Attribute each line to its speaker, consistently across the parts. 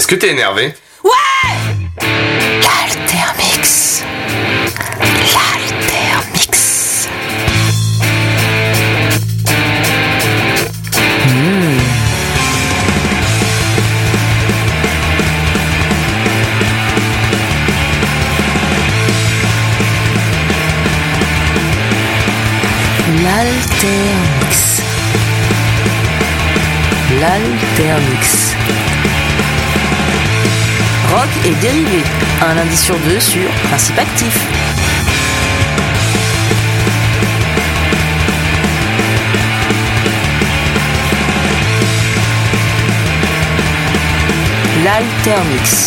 Speaker 1: Est-ce que t'es énervé?
Speaker 2: Ouais! L'Altermix. L'Altermix. L'Altermix. L'Altermix. Rock et dérivé, un lundi sur deux sur Principe Actif. L'Altermix.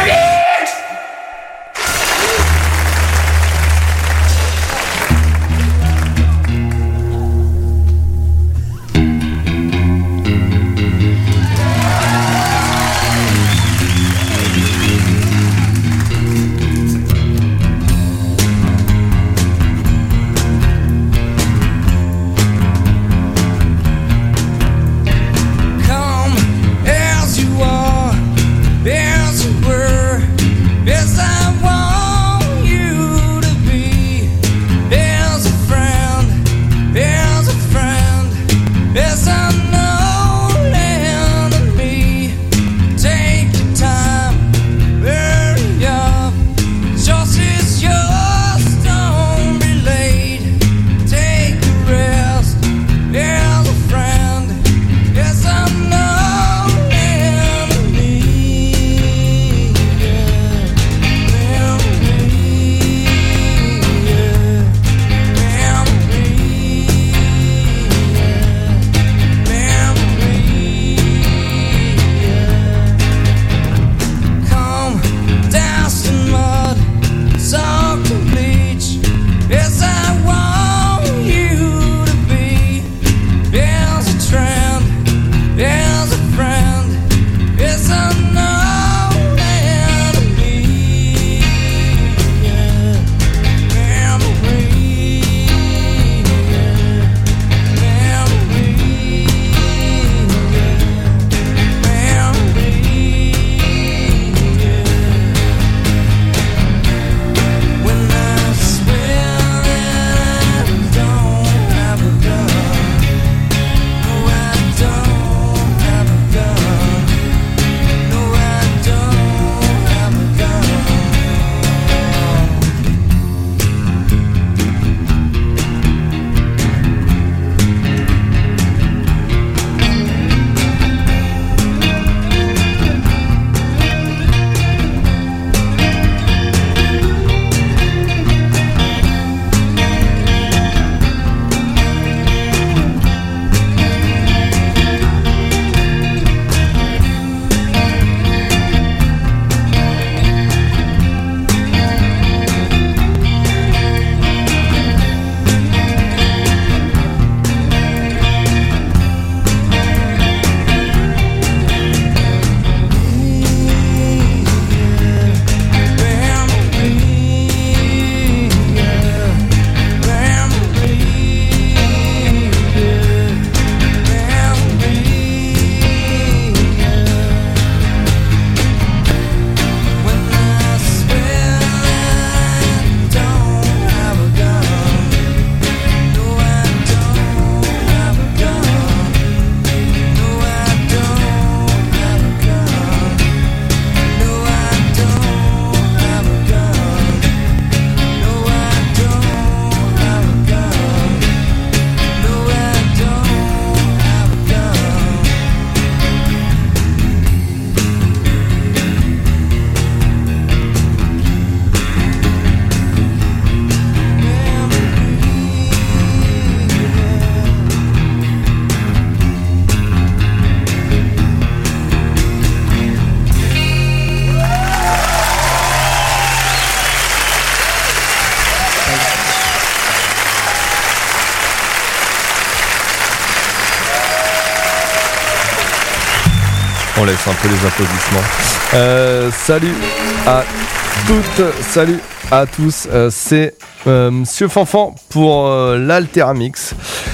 Speaker 3: On laisse un peu les applaudissements. Salut à toutes, salut à tous. C'est Monsieur Fanfan pour l'Altermix.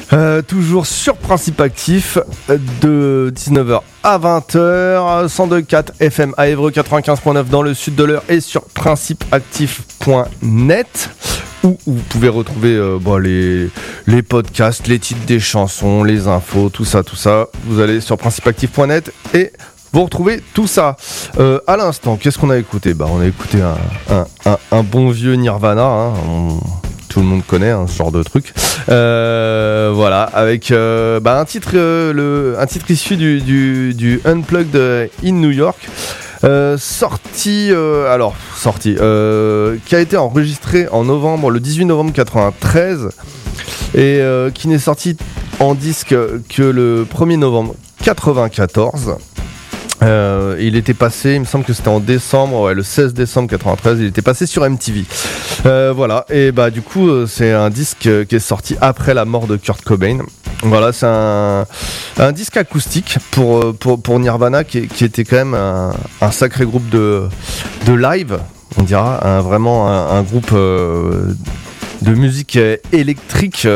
Speaker 3: Toujours sur Principe Actif de 19h à 20h, 102.4 FM à Évreux, 95.9 dans le sud de l'Eure et sur principeactif.net où vous pouvez retrouver les podcasts, les titres des chansons, les infos, tout ça. Vous allez sur principeactif.net et vous retrouvez tout ça. À l'instant, qu'est-ce qu'on a écouté ? On a écouté un bon vieux Nirvana, tout le monde connaît ce genre de truc. Voilà, avec un titre issu du Unplugged in New York, sorti, qui a été enregistré en novembre, le 18 novembre 93, et qui n'est sorti en disque que le 1er novembre 94. Il était passé, il me semble que c'était en décembre, le 16 décembre 93, il était passé sur MTV. Voilà, et du coup c'est un disque qui est sorti après la mort de Kurt Cobain. Voilà, c'est un disque acoustique pour Nirvana qui était quand même un sacré groupe de live, on dira, vraiment un groupe de musique électrique.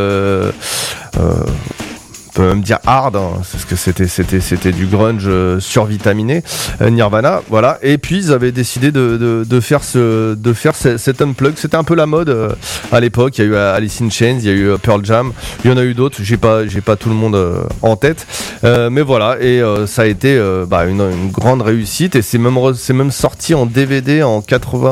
Speaker 3: On peut même dire hard, parce que c'était du grunge survitaminé, Nirvana, voilà. Et puis ils avaient décidé de faire cet unplug. C'était un peu la mode à l'époque. Il y a eu Alice in Chains, il y a eu Pearl Jam, il y en a eu d'autres. J'ai pas tout le monde en tête, mais voilà. Et ça a été une grande réussite. Et c'est même sorti en DVD en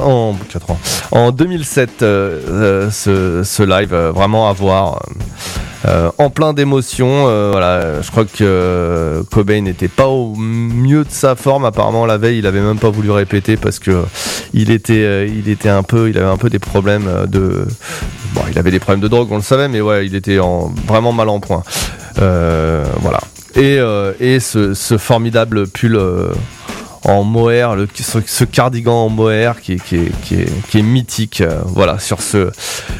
Speaker 3: 2007. Ce live, vraiment à voir. En plein d'émotions, voilà. Je crois que Cobain n'était pas au mieux de sa forme. Apparemment, la veille, il avait même pas voulu répéter parce que il avait un peu des problèmes il avait des problèmes de drogue, on le savait, mais ouais, il était vraiment mal en point. Voilà. Et ce formidable pull en mohair, ce cardigan en mohair qui est mythique. Voilà, sur ce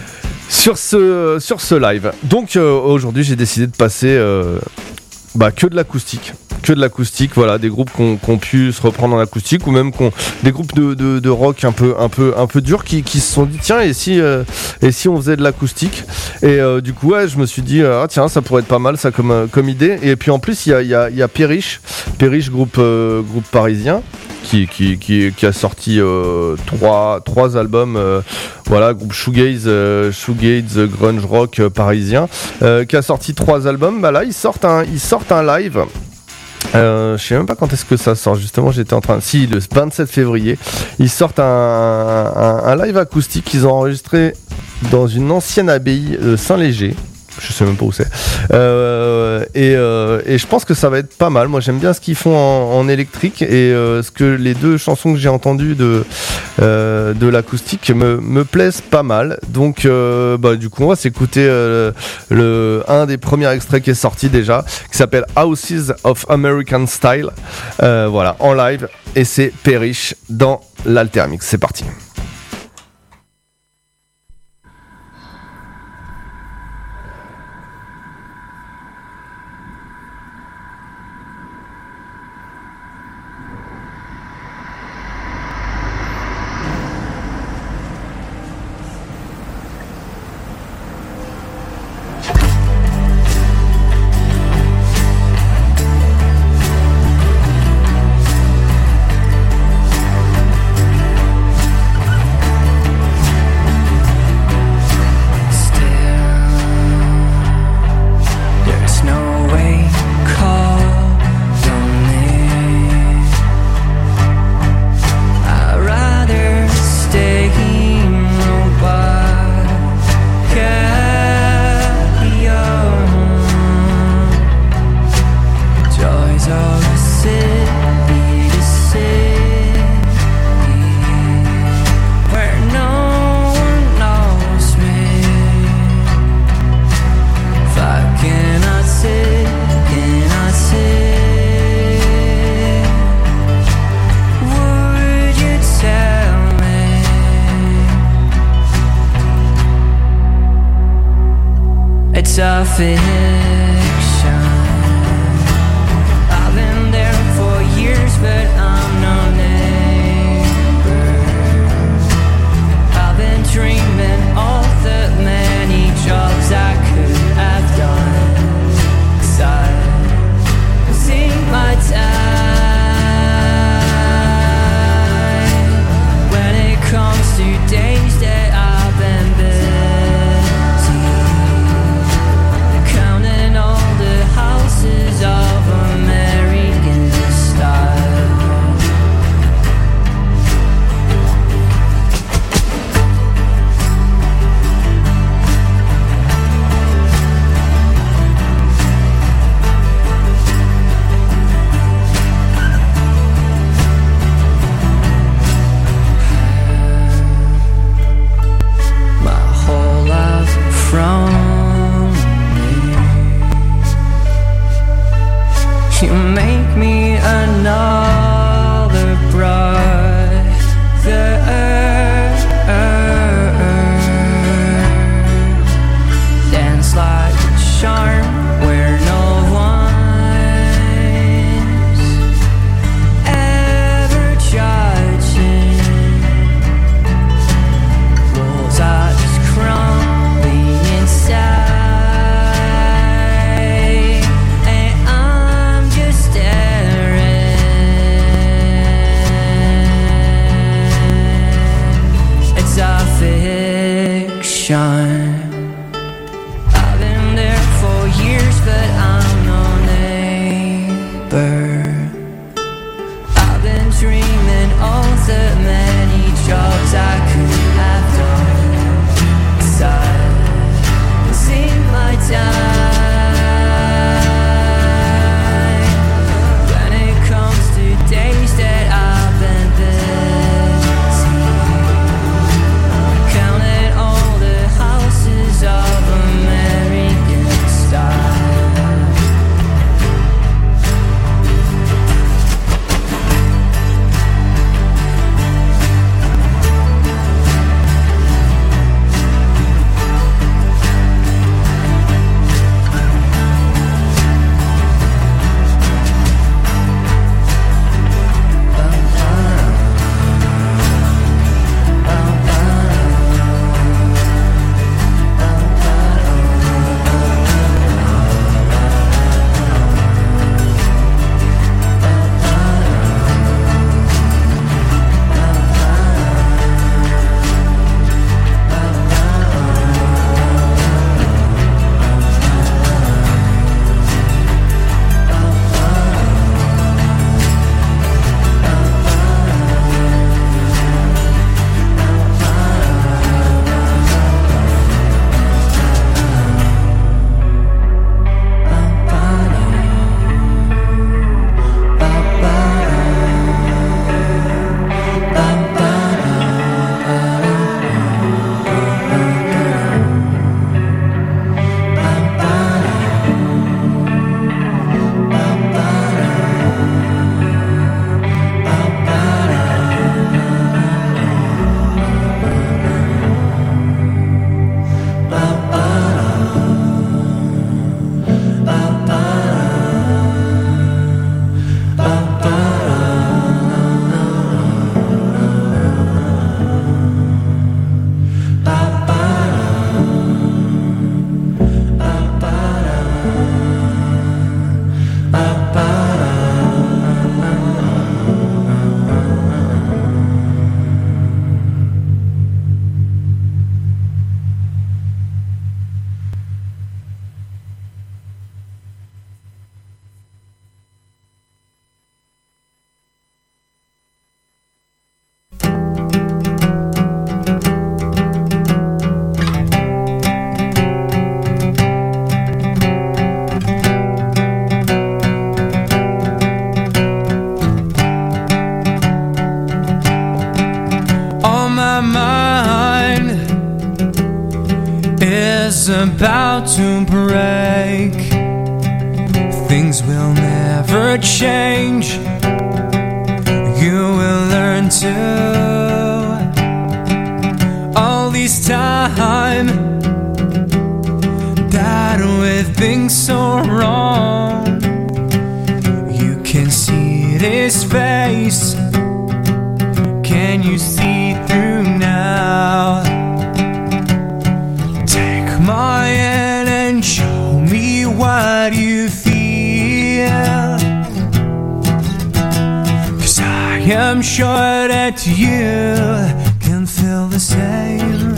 Speaker 3: live. Donc aujourd'hui j'ai décidé de passer que de l'acoustique, voilà, des groupes qui ont pu se reprendre en acoustique, ou même des groupes de rock un peu durs qui se sont dit tiens, et si on faisait de l'acoustique. Et du coup je me suis dit tiens, ça pourrait être pas mal ça comme idée. Et puis en plus il y a Perish, groupe parisien qui a sorti trois albums, voilà, groupe shoegaze grunge rock parisien, qui a sorti 3 albums. Là ils sortent un live. Je sais même pas quand est-ce que ça sort, justement j'étais en train le 27 février ils sortent un live acoustique qu'ils ont enregistré dans une ancienne abbaye de Saint-Léger. Je sais même pas où c'est. Et je pense que ça va être pas mal. Moi j'aime bien ce qu'ils font en électrique, et les 2 chansons que j'ai entendues de l'acoustique me plaisent pas mal. Donc du coup on va s'écouter un des premiers extraits qui est sorti déjà, qui s'appelle Houses of American Style. Voilà, en live, et c'est Perish dans l'Altermix. C'est parti.
Speaker 1: It's a fiction. I've been there for years, but I'm no neighbor. I've been dreaming of the many jobs I could have done. sunshine. I've been there for years, but I'm no neighbor. I've been dreaming of the many jobs I could have done. Silencing my time. When it comes to days that I've been busy, counting all the houses of American style.
Speaker 4: About to break, things will never change. You will learn to. All this time that with things so wrong, you can see this face. Can you see through now? My hand and show me what you feel, 'cause I am sure that you can feel the same.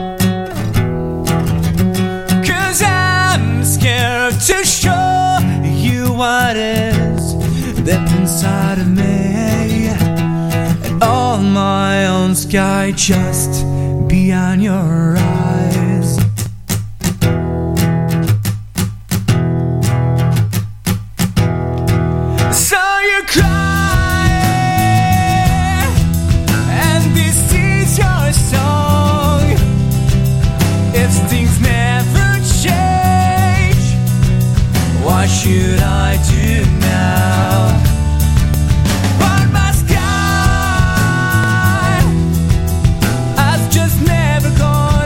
Speaker 4: 'Cause I'm scared to show you what is deep inside of me, and all my own sky just beyond your eyes. What should I do now? But my sky has just never gone,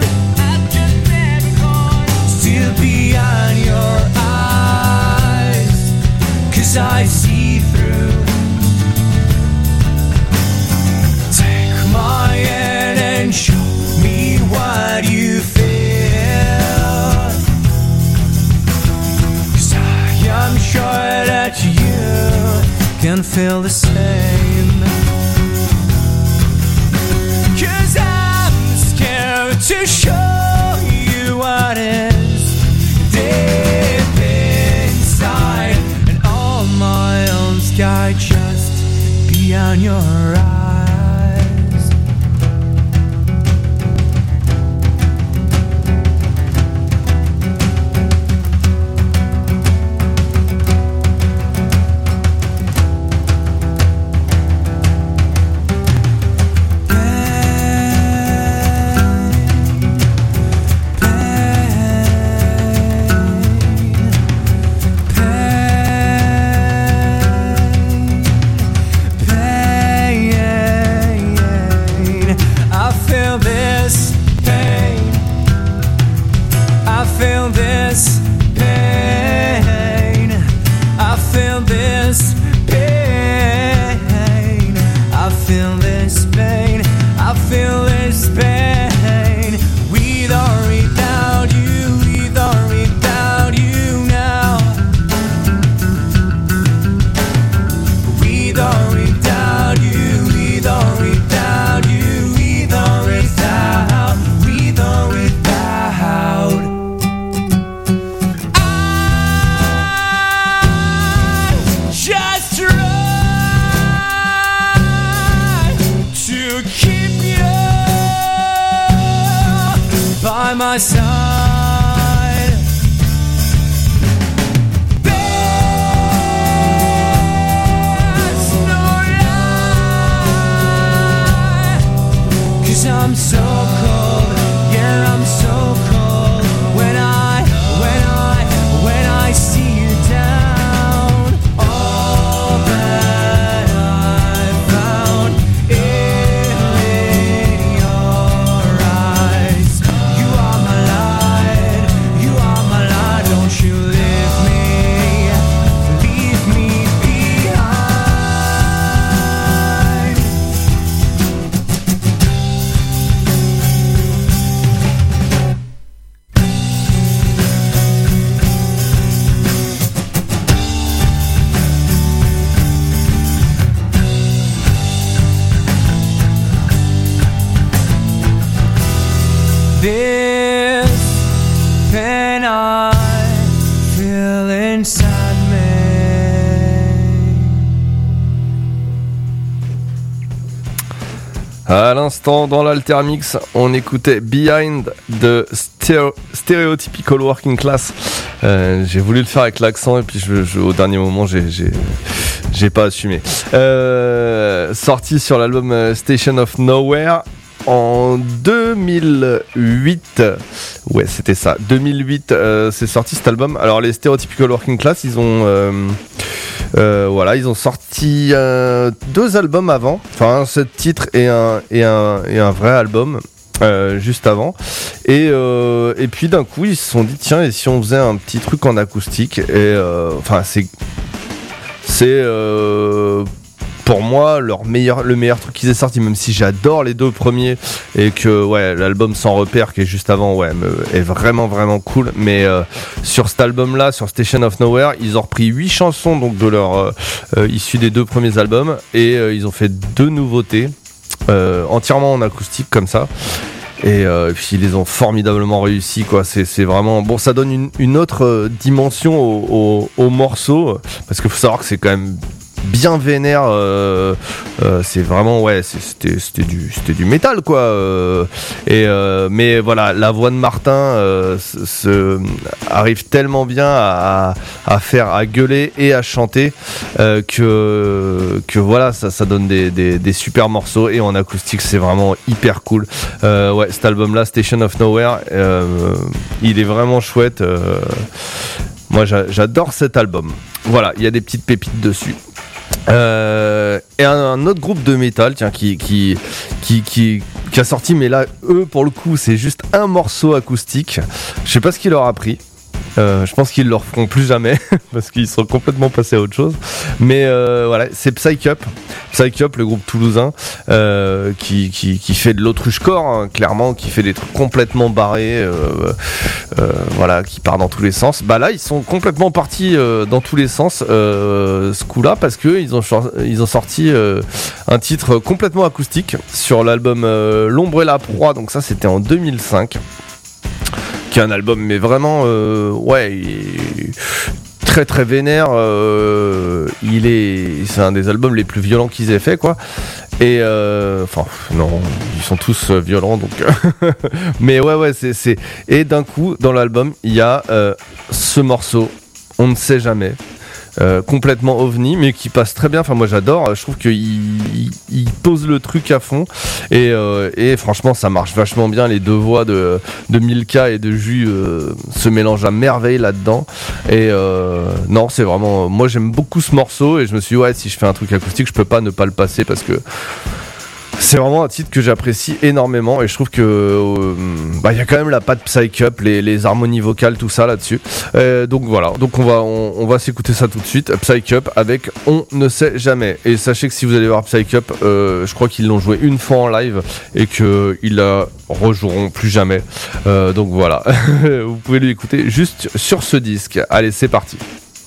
Speaker 4: still beyond your eyes, 'cause I see through. Take my hand and show me what you feel. I'm sure that you can feel the same. 'Cause I'm scared to show feel this pain, I feel this pain. With or without you, with or without you now. With or without you, with or without you, with or without, with or without. I just try to keep you by my side. There's no lie, 'cause I'm so cold, yeah, I'm so cold. When I see you down, all that I found in your eyes. You are my light, you are my light. Don't you leave me behind. This pain I feel inside me.
Speaker 3: À l'instant, dans l'Altermix, on écoutait Behind de Stereotypical Working Class. J'ai voulu le faire avec l'accent et puis au dernier moment, j'ai pas assumé. Sorti sur l'album Station of Nowhere en 2008. Ouais, c'était ça. 2008, c'est sorti cet album. Alors, les Stereotypical Working Class, ils ont sorti 2 albums avant. Enfin, 7 titres et un vrai album. Juste avant et puis d'un coup ils se sont dit tiens, et si on faisait un petit truc en acoustique, et c'est pour moi le meilleur truc qu'ils aient sorti, même si j'adore les 2 premiers et que ouais, l'album Sans Repère qui est juste avant est vraiment vraiment cool, mais sur cet album là, sur Station of Nowhere, ils ont repris 8 chansons donc de leur issues des 2 premiers albums, et ils ont fait 2 nouveautés entièrement en acoustique comme ça, et puis ils les ont formidablement réussi quoi. C'est vraiment bon, ça donne une autre dimension au morceau, parce qu'il faut savoir que c'est quand même bien vénère, c'est vraiment c'était du métal quoi, mais voilà, la voix de Martin arrive tellement bien à gueuler et à chanter, que voilà, ça donne des super morceaux, et en acoustique c'est vraiment hyper cool. Cet album là, Station of Nowhere, il est vraiment chouette. Moi j'adore cet album. Voilà, il y a des petites pépites dessus. Et un autre groupe de métal, tiens, qui a sorti, mais là eux pour le coup c'est juste un morceau acoustique. Je sais pas ce qu'il leur a pris. Je pense qu'ils le referont plus jamais parce qu'ils sont complètement passés à autre chose. Mais voilà, c'est Psych Up, le groupe toulousain, qui fait de l'autruche-core, hein, clairement, qui fait des trucs complètement barrés, voilà, qui part dans tous les sens. Bah là, ils sont complètement partis dans tous les sens ce coup-là, parce que ils ont sorti un titre complètement acoustique sur l'album L'Ombre et la Proie. Donc ça, c'était en 2005. Qui est un album mais vraiment très très vénère, c'est un des albums les plus violents qu'ils aient fait quoi, et non, ils sont tous violents donc mais c'est et d'un coup dans l'album il y a ce morceau On ne sait jamais, complètement ovni, mais qui passe très bien. Enfin, moi j'adore, je trouve qu'il pose le truc à fond, et franchement ça marche vachement bien. Les 2 voix de Milka et de Jus se mélangent à merveille là-dedans, et non, c'est vraiment, moi j'aime beaucoup ce morceau, et je me suis dit si je fais un truc acoustique je peux pas ne pas le passer, parce que C'est vraiment un titre que j'apprécie énormément et je trouve que y a quand même la patte psych-up, les harmonies vocales, tout ça là-dessus. Donc voilà, donc on va s'écouter ça tout de suite. Psych-up avec On ne sait jamais. Et sachez que si vous allez voir Psych-up, je crois qu'ils l'ont joué une fois en live et qu'ils la rejoueront plus jamais. Donc voilà, vous pouvez l'écouter juste sur ce disque. Allez, c'est parti.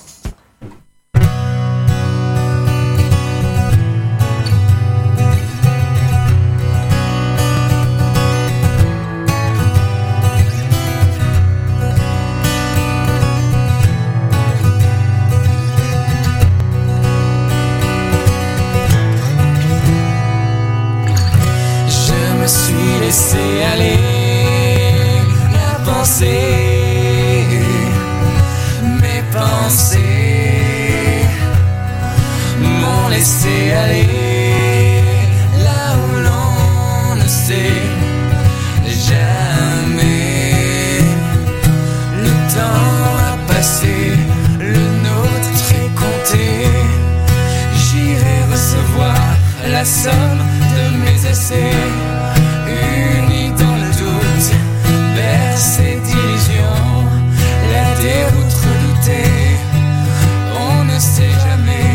Speaker 4: Laisser aller la pensée, mes pensées m'ont laissé aller là où l'on ne sait jamais. Le temps a passé, le nôtre est compté. J'irai recevoir la somme de mes essais. Unis dans le doute, bercés d'illusions, la déroute redoutée, on ne sait jamais.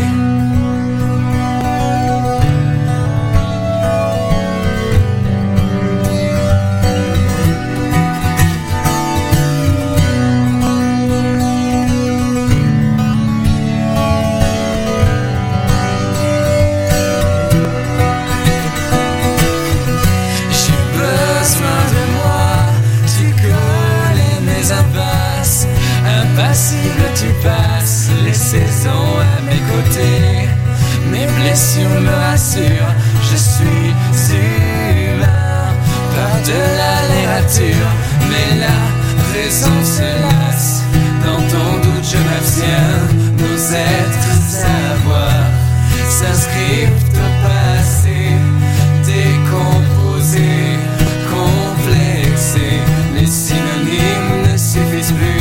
Speaker 4: Impassible tu passes les saisons à mes côtés. Mes blessures me rassurent, je suis humain. Par-delà les ratures, mais la raison se lasse. Dans ton doute je m'abstiens, nos êtres savoir s'inscrivent au passé, décomposés, complexés. Les synonymes ne suffisent plus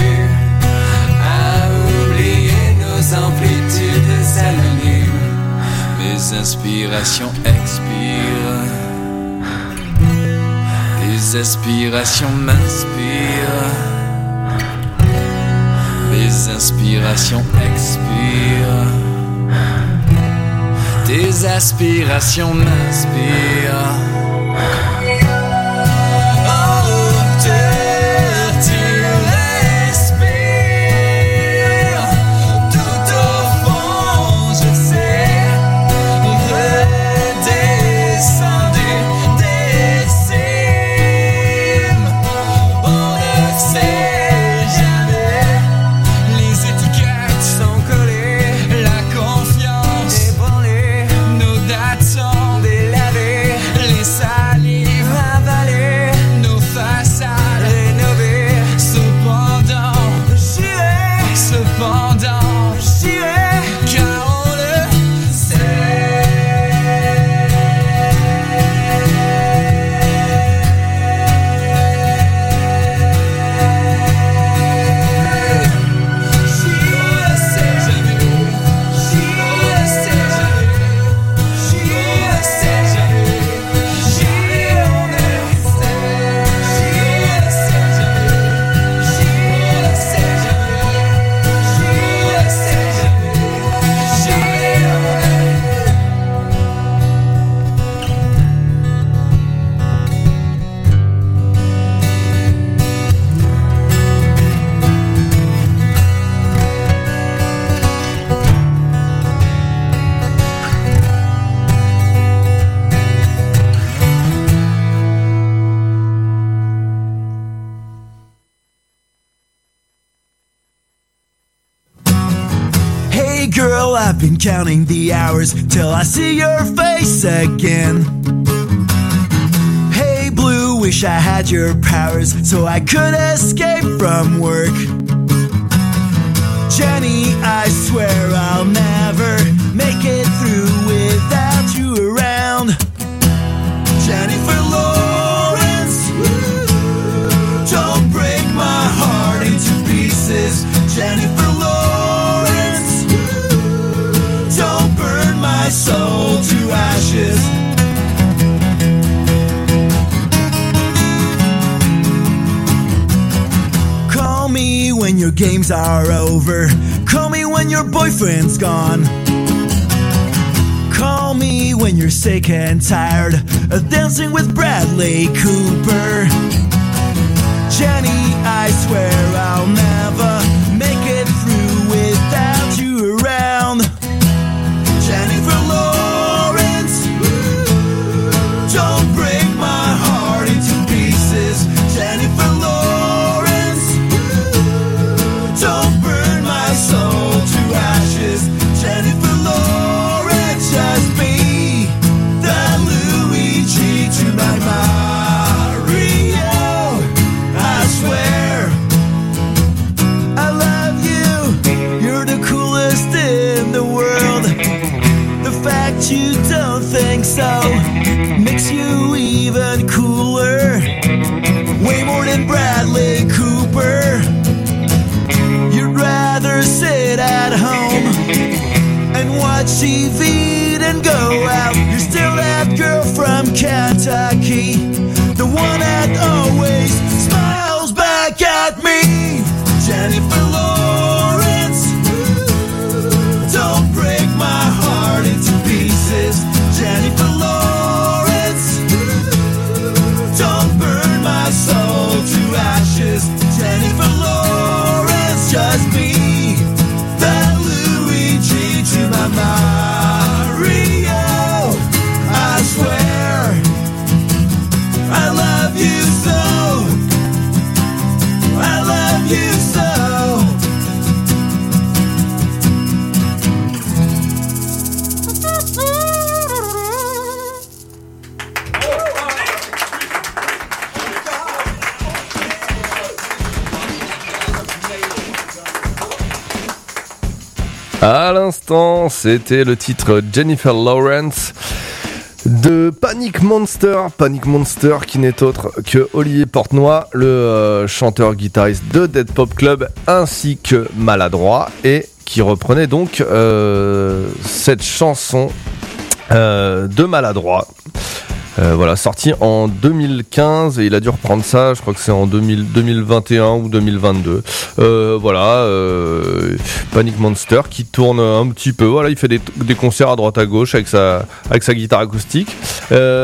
Speaker 4: amplitudes anonymes. Mes inspirations expirent, des aspirations m'inspirent. Mes inspirations expirent, des aspirations m'inspirent.
Speaker 5: Girl, I've been counting the hours till I see your face again. Hey Blue, wish I had your powers so I could escape from work. Jenny, I swear I'll never make it through without you around. Jennifer Lawrence, don't break my heart into pieces. Jennifer Lawrence, don't burn my soul to ashes. games are over. Call me when your boyfriend's gone. Call me when you're sick and tired of dancing with Bradley Cooper. Jenny, I swear I'll never make it through without you around. Jennifer Lawrence, don't break my heart into pieces. Jennifer Lawrence, don't burn my soul to ashes. Jennifer Lawrence, just be the Luigi to my Mario. I swear I love you. You're the coolest in the world. The fact you don't think so makes you even cooler. Way more than Bradley Cooper. You'd rather sit at home and watch TV than go out. You're still that girl from Kentucky, the one that always smiles back at me. Jennifer Lawrence, don't break my heart into pieces. Jennifer Lawrence, don't burn my soul to ashes. Jennifer Lawrence, just be the Luigi to my Mario. I swear I love you so. I love you so.
Speaker 3: À l'instant, c'était le titre Jennifer Lawrence de Panic Monster. Panic Monster qui n'est autre que Olivier Portenoy, le chanteur-guitariste de Dead Pop Club, ainsi que Maladroit, et qui reprenait donc cette chanson de Maladroit. Voilà, sorti en 2015 et il a dû reprendre ça, je crois que c'est en 2021 ou 2022. Voilà, Panic Monster qui tourne un petit peu. Voilà, il fait des concerts à droite à gauche avec sa guitare acoustique.